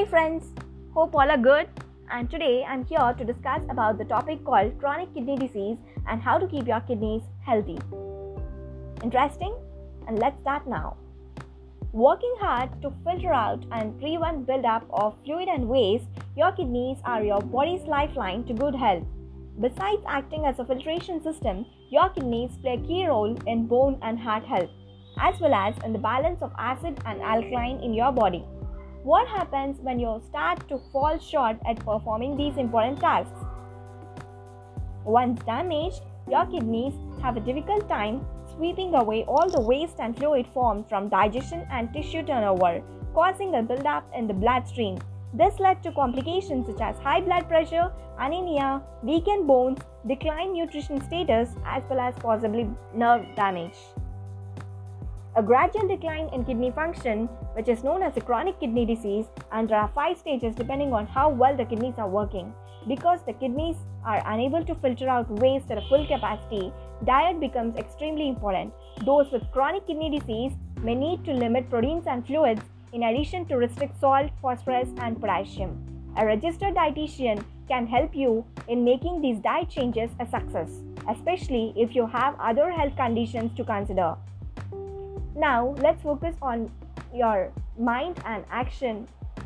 friends, hope all are good, and today I'm here to discuss about the topic called chronic kidney disease and how to keep your kidneys healthy. Interesting? And let's start now. Working hard to filter out and prevent buildup of fluid and waste, your kidneys are your body's lifeline to good health. Besides acting as a filtration system, your kidneys play a key role in bone and heart health, as well as in the balance of acid and alkaline in your body. What happens when you start to fall short at performing these important tasks? Once damaged, your kidneys have a difficult time sweeping away all the waste and fluid formed from digestion and tissue turnover, causing a buildup in the bloodstream. This led to complications such as high blood pressure, anemia, weakened bones, declined nutrition status, as well as possibly nerve damage. A gradual decline in kidney function, which is known as a chronic kidney disease, and there are 5 stages depending on how well the kidneys are working. Because the kidneys are unable to filter out waste at a full capacity, diet becomes extremely important. Those with chronic kidney disease may need to limit proteins and fluids in addition to restrict salt, phosphorus, and potassium. A registered dietitian can help you in making these diet changes a success, especially if you have other health conditions to consider. Now, let's focus on your mind and action.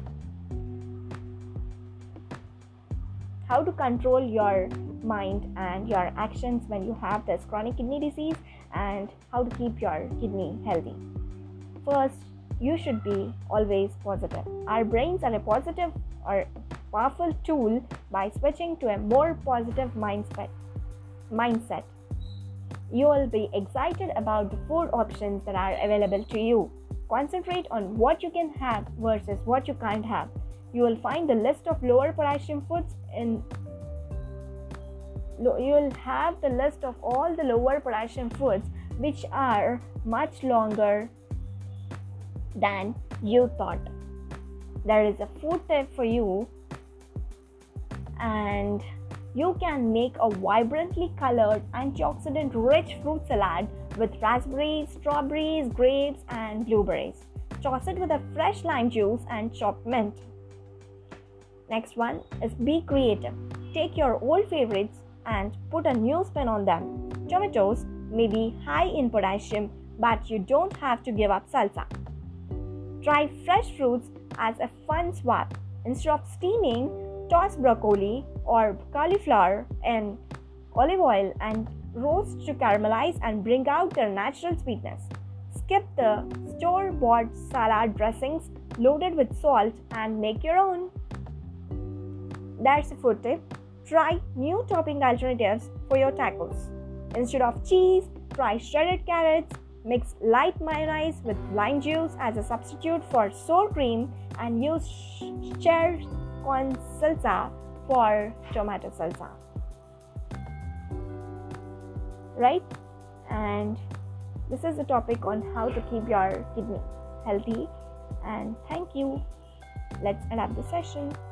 How to control your mind and your actions when you have this chronic kidney disease, and how to keep your kidney healthy. First, you should be always positive. Our brains are a positive or powerful tool by switching to a more positive mindset. You will be excited about the food options that are available to you. Concentrate on what you can have versus what you can't have. You will find the list of lower potassium foods you will have the list of all the lower potassium foods which are much longer than you thought. There is a food tip for you, and you can make a vibrantly colored antioxidant-rich fruit salad with raspberries, strawberries, grapes, and blueberries. Toss it with a fresh lime juice and chopped mint. Next one is be creative. Take your old favorites and put a new spin on them. Tomatoes may be high in potassium, but you don't have to give up salsa. Try fresh fruits as a fun swap. Instead of steaming, toss broccoli or cauliflower in olive oil and roast to caramelize and bring out their natural sweetness. Skip the store-bought salad dressings loaded with salt and make your own. That's a food tip. Try new topping alternatives for your tacos. Instead of cheese, try shredded carrots. Mix light mayonnaise with lime juice as a substitute for sour cream, and use shared corn salsa for tomato salsa. Right? And this is the topic on how to keep your kidney healthy. And thank you. Let's end up the session.